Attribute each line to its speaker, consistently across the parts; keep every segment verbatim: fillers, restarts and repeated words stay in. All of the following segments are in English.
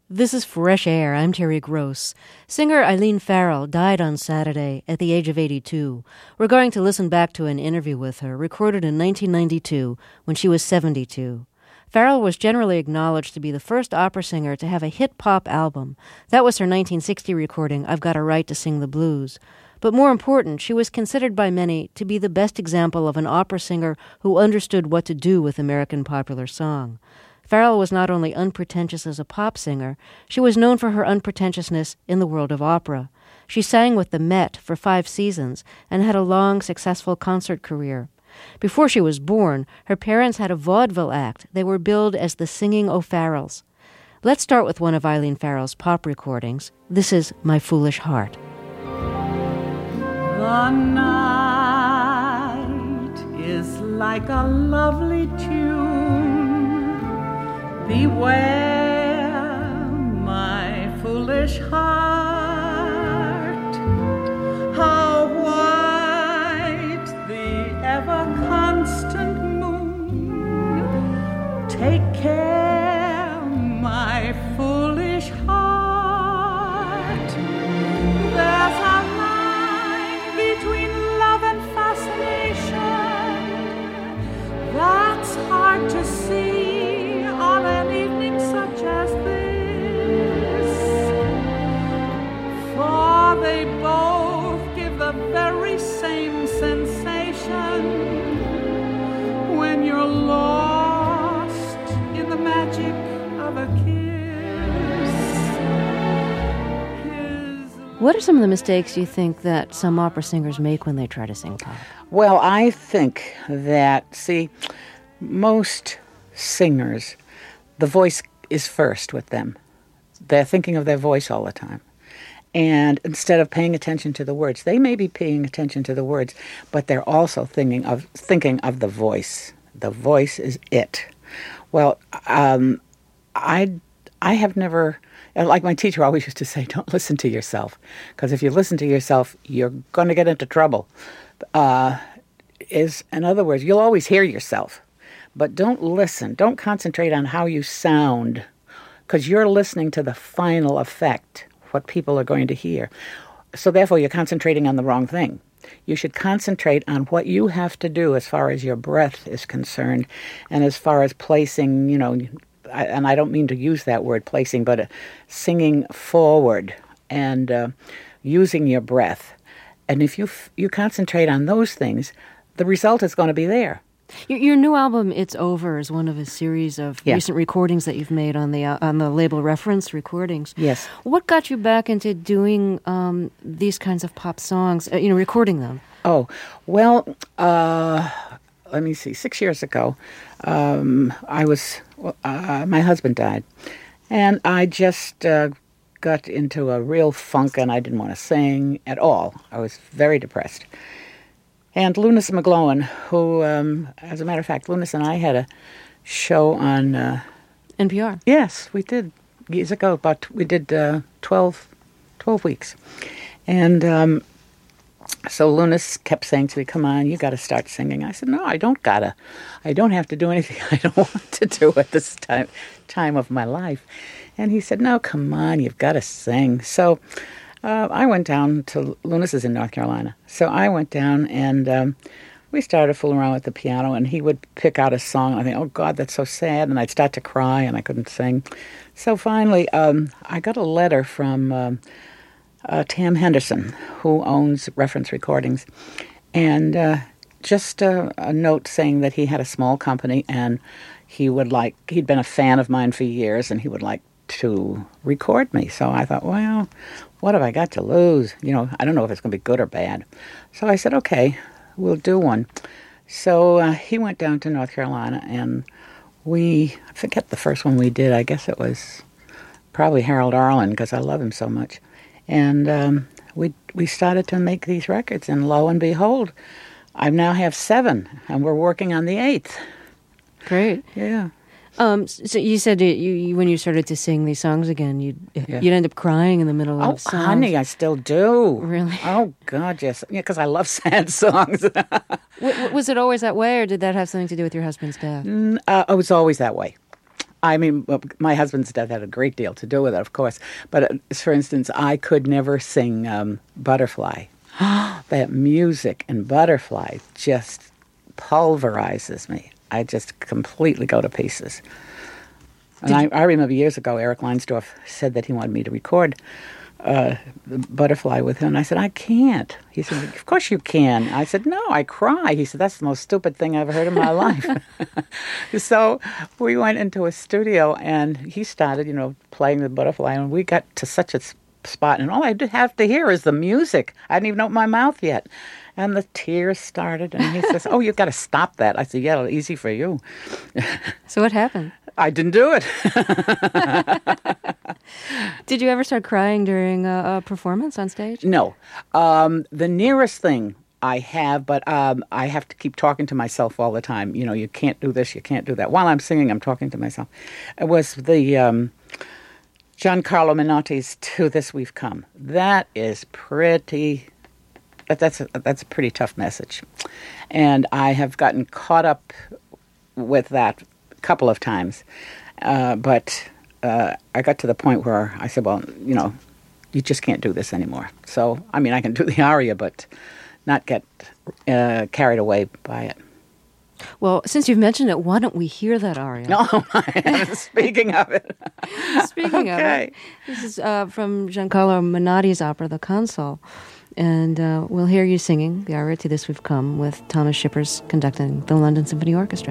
Speaker 1: This is Fresh Air. I'm Terry Gross. Singer Eileen Farrell died on Saturday at the age of eighty-two. We're going to listen back to an interview with her recorded in nineteen ninety-two when she was seventy-two. Farrell was generally acknowledged to be the first opera singer to have a hit pop album. That was her nineteen sixty recording, I've Got a Right to Sing the Blues. But more important, she was considered by many to be the best example of an opera singer who understood what to do with American popular song. Farrell was not only unpretentious as a pop singer, she was known for her unpretentiousness in the world of opera. She sang with the Met for five seasons and had a long, successful concert career. Before she was born, her parents had a vaudeville act. They were billed as the Singing O'Farrells. Let's start with one of Eileen Farrell's pop recordings. This is My Foolish Heart.
Speaker 2: The night is like a lovely tune. Beware, my foolish heart, how white the ever-constant moon. Take care, my foolish heart. There's a line between love and fascination that's hard to see on an evening such as this, for they both give the very same sensation when you're lost in the magic of a kiss. His
Speaker 1: What are some of the mistakes you think that some opera singers make when they try to sing pop?
Speaker 3: Well, I think that, see, most singers, the voice is first with them. They're thinking of their voice all the time. And instead of paying attention to the words, they may be paying attention to the words, but they're also thinking of thinking of the voice. The voice is it. Well, um, I I have never, like my teacher always used to say, don't listen to yourself, because if you listen to yourself, you're going to get into trouble. Uh, is in other words, you'll always hear yourself. But don't listen. Don't concentrate on how you sound, because you're listening to the final effect, what people are going to hear. So therefore, you're concentrating on the wrong thing. You should concentrate on what you have to do as far as your breath is concerned, and as far as placing, you know, I, and I don't mean to use that word, placing, but uh, singing forward and uh, using your breath. And if you f- you concentrate on those things, the result is going to be there.
Speaker 1: Your, your new album, It's Over, is one of a series of
Speaker 3: yeah.
Speaker 1: recent recordings that you've made on the uh, on the label Reference Recordings.
Speaker 3: Yes.
Speaker 1: What got you back into doing um, these kinds of pop songs, uh, you know, recording them?
Speaker 3: Oh, well, uh, let me see. Six years ago, um, I was, uh, my husband died, and I just uh, got into a real funk, and I didn't want to sing at all. I was very depressed. And Lunis McGlowan, who, um, as a matter of fact, Lunis and I had a show on... Uh,
Speaker 1: N P R.
Speaker 3: Yes, we did years ago. About we did uh, twelve, twelve weeks. And um, so Lunis kept saying to me, come on, you got to start singing. I said, no, I don't got to. I don't have to do anything I don't want to do at this time, time of my life. And he said, no, come on, you've got to sing. So... Uh, I went down to, Lunis is in North Carolina, so I went down and um, we started fooling around with the piano, and he would pick out a song, and I think, oh God, that's so sad, and I'd start to cry, and I couldn't sing. So finally, um, I got a letter from um, uh, Tam Henderson, who owns Reference Recordings, and uh, just uh, a note saying that he had a small company, and he would like, he'd been a fan of mine for years, and he would like to record me. So I thought, well, what have I got to lose? You know, I don't know if it's going to be good or bad. So I said, okay, we'll do one. So uh, he went down to North Carolina, and we, I forget the first one we did. I guess it was probably Harold Arlen, because I love him so much. And um, we we started to make these records, and lo and behold, I now have seven, and we're working on the eighth.
Speaker 1: Great.
Speaker 3: Yeah.
Speaker 1: Um, so you said you, you when you started to sing these songs again, you'd
Speaker 3: Yeah.
Speaker 1: you'd end up crying in the middle
Speaker 3: Oh,
Speaker 1: of songs.
Speaker 3: honey, I still do.
Speaker 1: Really?
Speaker 3: Oh, God, yes. Yeah, because I love sad songs.
Speaker 1: W- w- was it always that way, or did that have something to do with your husband's death?
Speaker 3: Mm, uh, it was always that way. I mean, well, my husband's death had a great deal to do with it, of course. But uh, for instance, I could never sing um, Butterfly. That music in Butterfly just pulverizes me. I just completely go to pieces. And I, I remember years ago, Eric Leinsdorf said that he wanted me to record uh, the Butterfly with him. And I said, I can't. He said, of course you can. I said, no, I cry. He said, that's the most stupid thing I've ever heard in my life. So we went into a studio, and he started, you know, playing the Butterfly, and we got to such a spot, and all I did have to hear is the music. I hadn't even opened my mouth yet. And the tears started, and he says, oh, you've got to stop that. I said, yeah, it'll easy for you.
Speaker 1: So what happened?
Speaker 3: I didn't do it.
Speaker 1: Did you ever start crying during a, a performance on stage?
Speaker 3: No. Um, the nearest thing I have, but um, I have to keep talking to myself all the time. You know, you can't do this, you can't do that. While I'm singing, I'm talking to myself. It was the um, Giancarlo Menotti's To This We've Come. That is pretty... That's a, that's a pretty tough message. And I have gotten caught up with that a couple of times. Uh, but uh, I got to the point where I said, well, you know, you just can't do this anymore. So, I mean, I can do the aria, but not get uh, carried away by it.
Speaker 1: Well, since you've mentioned it, why don't we hear that aria?
Speaker 3: Oh, my. Speaking of it.
Speaker 1: Speaking
Speaker 3: okay.
Speaker 1: of it. This is uh, from Giancarlo Menotti's opera, The Consul. And uh, we'll hear you singing the aria To This We've Come with Thomas Shippers conducting the London Symphony Orchestra.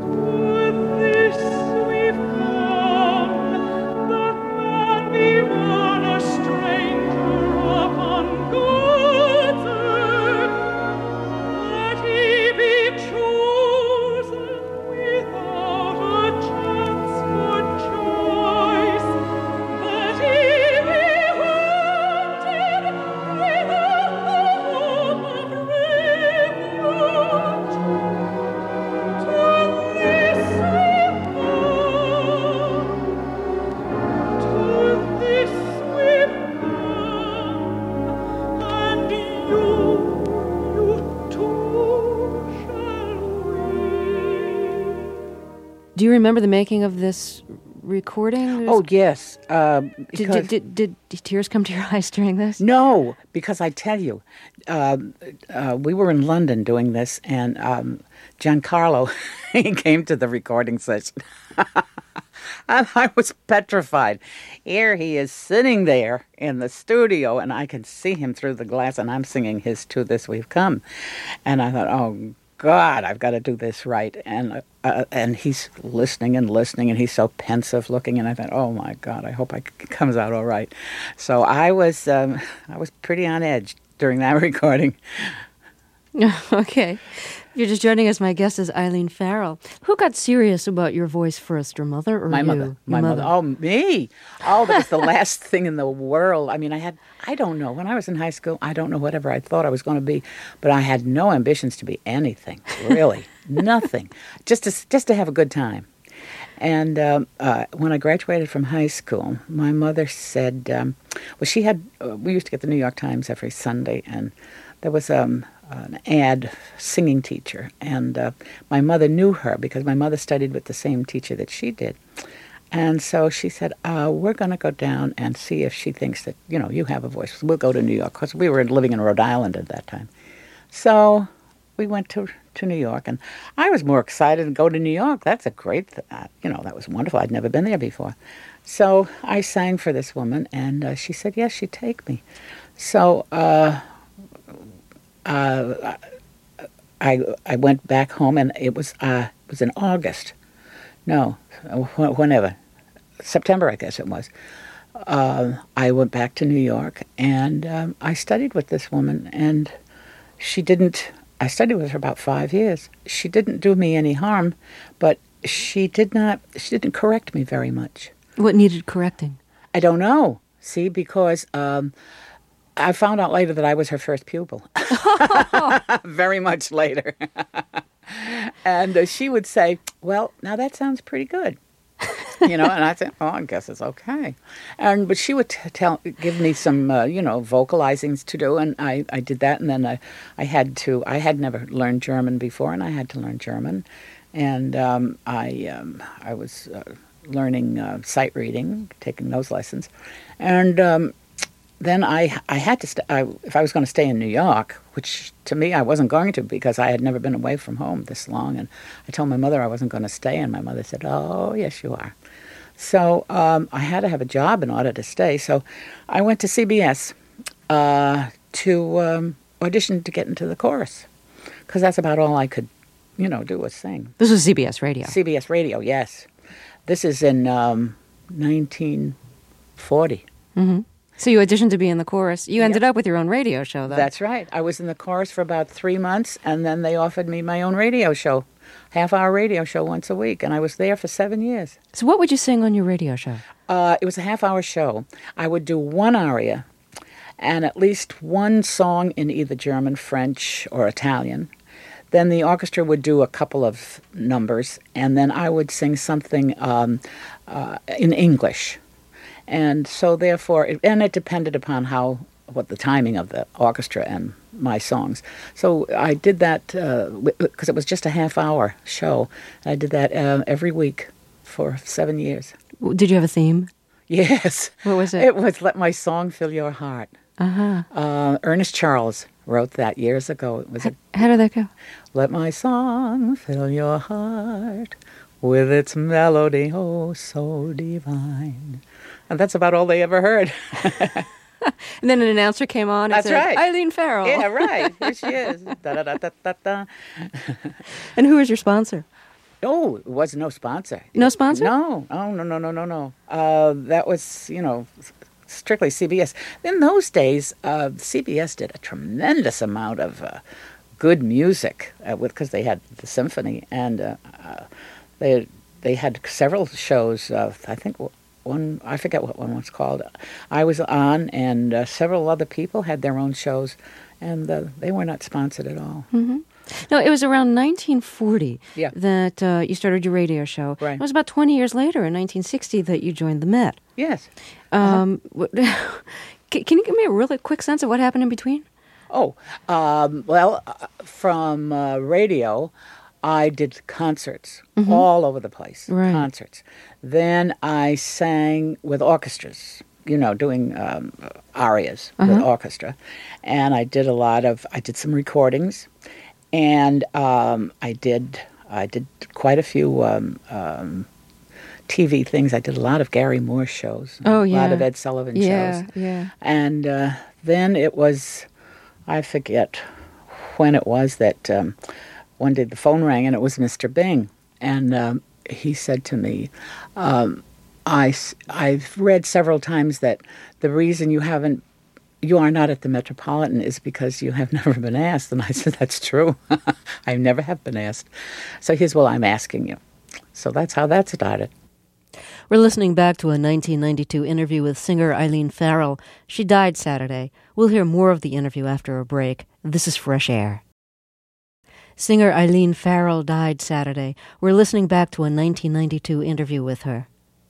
Speaker 1: Do you remember the making of this recording? There's...
Speaker 3: Oh, yes. Uh,
Speaker 1: did, did, did, did, did tears come to your eyes during this?
Speaker 3: No, because I tell you, uh, uh, we were in London doing this, and um, Giancarlo, he came to the recording session. And I was petrified. Here he is sitting there in the studio, and I can see him through the glass, and I'm singing his To This We've Come. And I thought, oh, God, I've got to do this right. And uh, and he's listening and listening, and he's so pensive looking. And I thought, oh, my God, I hope it comes out all right. So I was, um, I was pretty on edge during that recording.
Speaker 1: Okay. You're just joining us. My guest is Eileen Farrell. Who got serious about your voice first, your mother or
Speaker 3: my
Speaker 1: you?
Speaker 3: mother.
Speaker 1: Your
Speaker 3: My mother.
Speaker 1: mother.
Speaker 3: Oh, me. Oh, that was the last thing in the world. I mean, I had, I don't know. When I was in high school, I don't know whatever I thought I was going to be, but I had no ambitions to be anything, really. Nothing. Just to, just to have a good time. And um, uh, when I graduated from high school, my mother said, um, well, she had, uh, we used to get the New York Times every Sunday, and there was um, an ad, singing teacher, and uh, my mother knew her because my mother studied with the same teacher that she did. And so she said, uh, we're going to go down and see if she thinks that, you know, you have a voice. We'll go to New York, because we were living in Rhode Island at that time. So we went to, to New York, and I was more excited to go to New York. That's a great, th- uh, you know, that was wonderful. I'd never been there before. So I sang for this woman, and uh, she said, yes, she'd take me. So uh, uh, I I went back home, and it was uh, it was in August. No, wh- whenever. September, I guess it was. Uh, I went back to New York, and um, I studied with this woman, and she didn't, I studied with her about five years. She didn't do me any harm, but she did not, she didn't correct me very much.
Speaker 1: What needed correcting?
Speaker 3: I don't know, see, because um, I found out later that I was her first pupil. Very much later. And uh, she would say, well, now that sounds pretty good. You know, and I said, oh, I guess it's okay. And but she would t- tell, give me some, uh, you know, vocalizings to do, and I, I did that, and then I, I had to, I had never learned German before, and I had to learn German, and um, I, um, I was uh, learning uh, sight reading, taking those lessons. And um, then I I had to, st- I, if I was going to stay in New York, which to me I wasn't going to because I had never been away from home this long. And I told my mother I wasn't going to stay, and my mother said, oh, yes, you are. So um, I had to have a job in order to stay. So I went to C B S uh, to um, audition to get into the chorus because that's about all I could, you know, do was sing.
Speaker 1: This was C B S Radio.
Speaker 3: C B S Radio, yes. This is in um, nineteen forty.
Speaker 1: Mm-hmm. So you auditioned to be in the chorus. You ended
Speaker 3: Yep.
Speaker 1: up with your own radio show, though.
Speaker 3: That's right. I was in the chorus for about three months, and then they offered me my own radio show, half-hour radio show once a week, and I was there for seven years.
Speaker 1: So what would you sing on your radio show?
Speaker 3: Uh, it was a half-hour show. I would do one aria and at least one song in either German, French, or Italian. Then the orchestra would do a couple of numbers, and then I would sing something um, uh, in English. And so therefore, it, and it depended upon how, what the timing of the orchestra and my songs. So I did that, because uh, it was just a half-hour show. I did that uh, every week for seven years.
Speaker 1: Did you have a theme?
Speaker 3: Yes.
Speaker 1: What was it?
Speaker 3: It was Let My Song Fill Your Heart.
Speaker 1: Uh-huh.
Speaker 3: Uh, Ernest Charles wrote that years ago. It was a,
Speaker 1: How did that go?
Speaker 3: Let my song fill your heart with its melody, oh, so divine. And that's about all they ever heard.
Speaker 1: And then an announcer came on and
Speaker 3: That's
Speaker 1: said,
Speaker 3: right.
Speaker 1: Eileen Farrell.
Speaker 3: Yeah, right. Here she is. Da, da, da, da, da, da.
Speaker 1: And who was your sponsor?
Speaker 3: Oh, it was no sponsor.
Speaker 1: No sponsor?
Speaker 3: No. Oh, no, no, no, no, no. Uh, that was, you know, strictly C B S. In those days, uh, C B S did a tremendous amount of uh, good music uh, with because they had the symphony, and uh, uh, they they had several shows. Uh, I think one, I forget what one was called. I was on, and uh, several other people had their own shows, and uh, they were not sponsored at all.
Speaker 1: Mm-hmm. No, it was around nineteen forty
Speaker 3: Yeah.
Speaker 1: that uh, you started your radio show.
Speaker 3: Right.
Speaker 1: It was about twenty years later, in nineteen sixty, that you joined the Met.
Speaker 3: Yes.
Speaker 1: Um, what- can, can you give me a really quick sense of what happened in between?
Speaker 3: Oh, um, well, uh, from uh, radio, I did concerts all over the place.
Speaker 1: Right.
Speaker 3: Concerts. Then I sang with orchestras, you know, doing um, arias with orchestra. And I did a lot of, I did some recordings. And um, I did, I did quite a few um, um, T V things. I did a lot of Gary Moore shows.
Speaker 1: Oh,
Speaker 3: A lot
Speaker 1: yeah.
Speaker 3: of Ed Sullivan
Speaker 1: Yeah,
Speaker 3: shows.
Speaker 1: yeah.
Speaker 3: And uh, then it was, I forget when it was that um, one day the phone rang and it was Mister Bing. And um, he said to me, um, I, I've read several times that the reason you haven't, you are not at the Metropolitan is because you have never been asked. And I said, that's true. I never have been asked. So he says, well, I'm asking you. So that's how that started.
Speaker 1: We're listening back to a nineteen ninety-two interview with singer Eileen Farrell. She died Saturday. We'll hear more of the interview after a break. This is Fresh Air. Singer Eileen Farrell died Saturday. We're listening back to a nineteen ninety-two interview with her.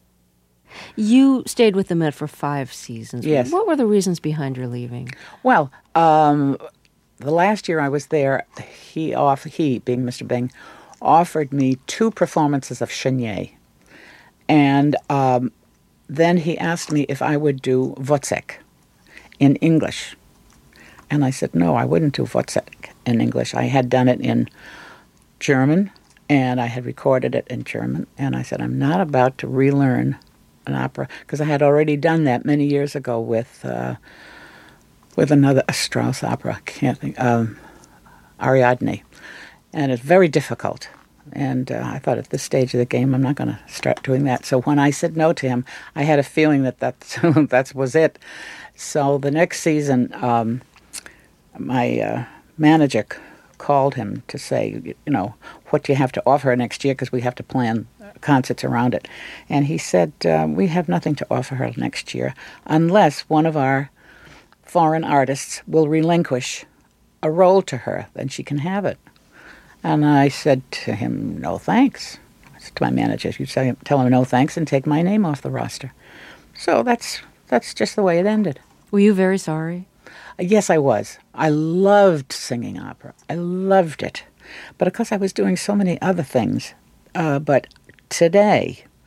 Speaker 1: You stayed with the Met for five seasons.
Speaker 3: Yes.
Speaker 1: What were the reasons behind your leaving?
Speaker 3: Well, um, the last year I was there, he, off, he being Mister Bing, offered me two performances of Chenier. And um, then he asked me if I would do Wozzeck in English. And I said, no, I wouldn't do Wozzeck in English. I had done it in German, and I had recorded it in German. And I said, I'm not about to relearn an opera, because I had already done that many years ago with uh, with another a Strauss opera. I can't think, um, Ariadne. And it's very difficult. And uh, I thought at this stage of the game, I'm not going to start doing that. So when I said no to him, I had a feeling that that, that was it. So the next season, um, my uh, manager c- called him to say, you know, what do you have to offer next year? Because we have to plan concerts around it. And he said, uh, we have nothing to offer her next year unless one of our foreign artists will relinquish a role to her, then she can have it. And I said to him, no thanks. I said to my manager, you say, tell him no thanks and take my name off the roster. So that's that's just the way it ended.
Speaker 1: Were you very sorry?
Speaker 3: Uh, Yes, I was. I loved singing opera. I loved it. But of course, I was doing so many other things. Uh, but today,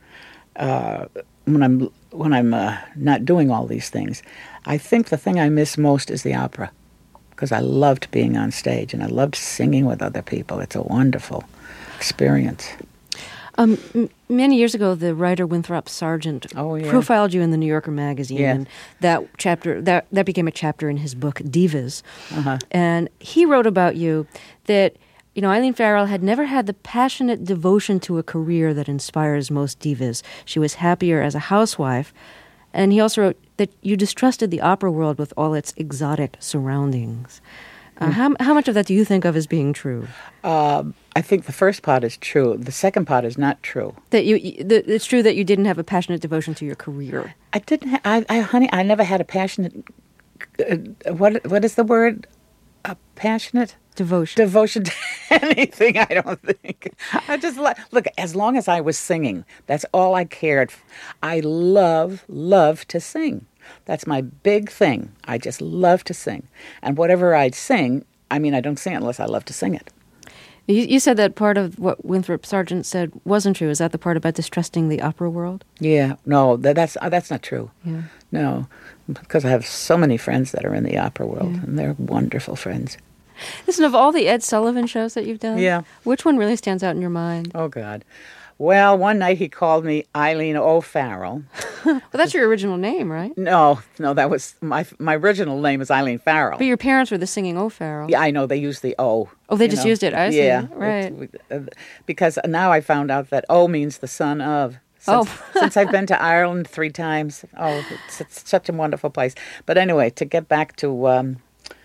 Speaker 3: uh, when I'm when I'm uh, not doing all these things, I think the thing I miss most is the opera, because I loved being on stage and I loved singing with other people. It's a wonderful experience.
Speaker 1: Um, m- many years ago, the writer Winthrop Sargent
Speaker 3: Oh, yeah.
Speaker 1: profiled you in the New Yorker magazine,
Speaker 3: Yeah.
Speaker 1: and that chapter that that became a chapter in his book Divas.
Speaker 3: Uh-huh.
Speaker 1: And he wrote about you that you know Eileen Farrell had never had the passionate devotion to a career that inspires most divas. She was happier as a housewife, and he also wrote that you distrusted the opera world with all its exotic surroundings. Uh,
Speaker 3: Mm.
Speaker 1: how how much of that do you think of as being true?
Speaker 3: Um, I think the first part is true. The second part is not true.
Speaker 1: That you, you that it's true that you didn't have a passionate devotion to your career.
Speaker 3: I didn't. Ha- I, I, honey, I never had a passionate. Uh, what What is the word? A passionate
Speaker 1: Devotion.
Speaker 3: devotion to anything. I don't think. I just like look. As long as I was singing, that's all I cared. f- I love, love to sing. That's my big thing. I just love to sing, and whatever I'd sing, I mean, I don't sing it unless I love to sing it.
Speaker 1: You, you said that part of what Winthrop Sargent said wasn't true. Is that the part about distrusting the opera world?
Speaker 3: Yeah, no, that, that's uh, that's not true.
Speaker 1: Yeah.
Speaker 3: No, because I have so many friends that are in the opera world, and they're wonderful friends.
Speaker 1: Listen, of all the Ed Sullivan shows that you've done,
Speaker 3: Yeah.
Speaker 1: which one really stands out in your mind?
Speaker 3: Oh God. Well, one night he called me Eileen O'Farrell.
Speaker 1: Well, that's your original name, right?
Speaker 3: No, no, that was my my original name is Eileen Farrell.
Speaker 1: But your parents were the singing O'Farrell.
Speaker 3: Yeah, I know they used the O.
Speaker 1: Oh, they
Speaker 3: you
Speaker 1: just
Speaker 3: know.
Speaker 1: used it. I see.
Speaker 3: Yeah,
Speaker 1: Right.
Speaker 3: It's- uh, because now I found out that O means the son of. Since,
Speaker 1: Oh.
Speaker 3: since I've been to Ireland three times. Oh, it's, it's such a wonderful place. But anyway, to get back to um,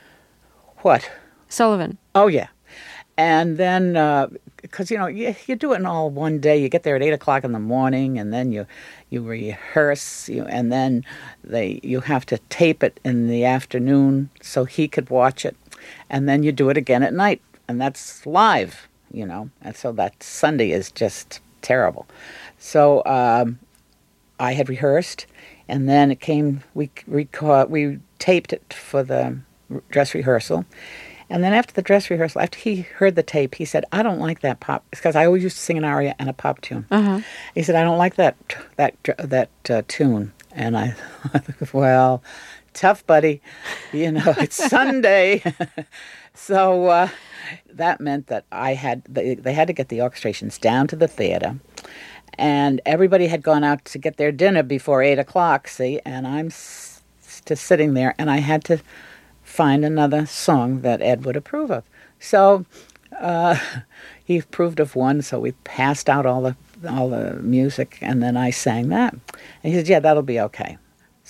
Speaker 3: what?
Speaker 1: Sullivan.
Speaker 3: Oh, yeah. And then, because, you know, you, you do it in all one day. You get there at eight o'clock in the morning, and then you you rehearse, you, and then they you have to tape it in the afternoon so he could watch it. And then you do it again at night, and that's live, you know. And so that Sunday is just terrible. So um, I had rehearsed, and then it came, we, reco- we taped it for the dress rehearsal. And then after the dress rehearsal, after he heard the tape, he said, I don't like that pop, because I always used to sing an aria and a pop tune.
Speaker 1: Uh-huh.
Speaker 3: He said, I don't like that that that uh, tune. And I thought, well, tough, buddy. You know, it's Sunday. So uh, that meant that I had, they, they had to get the orchestrations down to the theater. And everybody had gone out to get their dinner before eight o'clock, see? And I'm s- just sitting there, and I had to find another song that Ed would approve of. So uh, he approved of one, so we passed out all the all the music, and then I sang that. And he said, yeah, that'll be okay.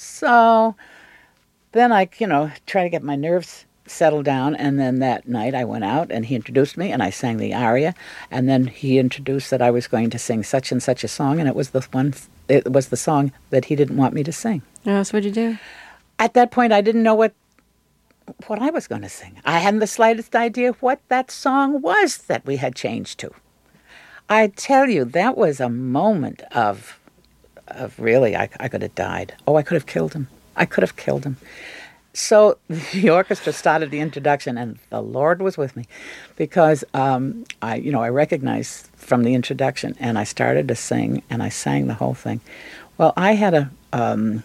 Speaker 3: So then I, you know, try to get my nerves settled down, and then that night I went out, and he introduced me, and I sang the aria, and then he introduced that I was going to sing such and such a song, and it was the one, it was the song that he didn't want me to sing.
Speaker 1: Oh, so what'd you do?
Speaker 3: At that point, I didn't know what what I was going to sing. I hadn't the slightest idea what that song was that we had changed to. I tell you, that was a moment of, of really, I, I could have died. Oh, I could have killed him. I could have killed him. So the orchestra started the introduction, and the Lord was with me, because um, I, you know, I recognized from the introduction, and I started to sing, and I sang the whole thing. Well, I had a, um,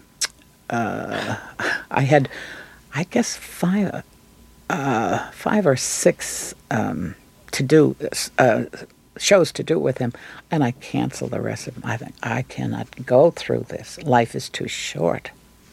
Speaker 3: uh, I had. I guess five, uh, five or six um, to do uh, shows to do with him, and I canceled the rest of them. I think I cannot go through this. Life is too short.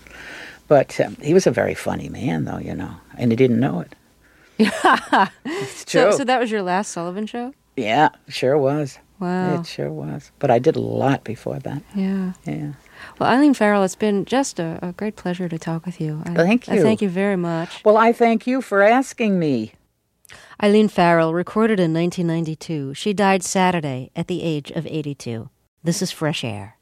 Speaker 3: But um, he was a very funny man, though, you know, and he didn't know it.
Speaker 1: Yeah.
Speaker 3: It's true.
Speaker 1: So, so that was your last Sullivan show?
Speaker 3: Yeah, sure was.
Speaker 1: Wow.
Speaker 3: It sure was. But I did a lot before that.
Speaker 1: Yeah.
Speaker 3: Yeah.
Speaker 1: Well, Eileen Farrell, it's been just a, a great pleasure to talk with you. I,
Speaker 3: Thank
Speaker 1: I
Speaker 3: you.
Speaker 1: thank you very much.
Speaker 3: Well, I thank you for asking me.
Speaker 1: Eileen Farrell, recorded in nineteen ninety-two. She died Saturday at the age of eighty-two. This is Fresh Air.